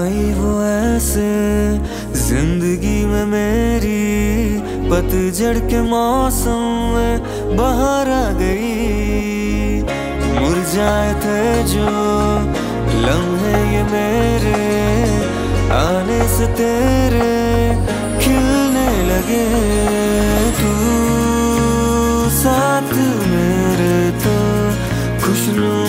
आई वो ऐसे जिंदगी में मेरी, पतझड़ के मौसम में बाहर आ गई। मुरझाए थे जो लम्हे ये मेरे, आने से तेरे खिलने लगे। तू साथ मेरे तो खुशनुमा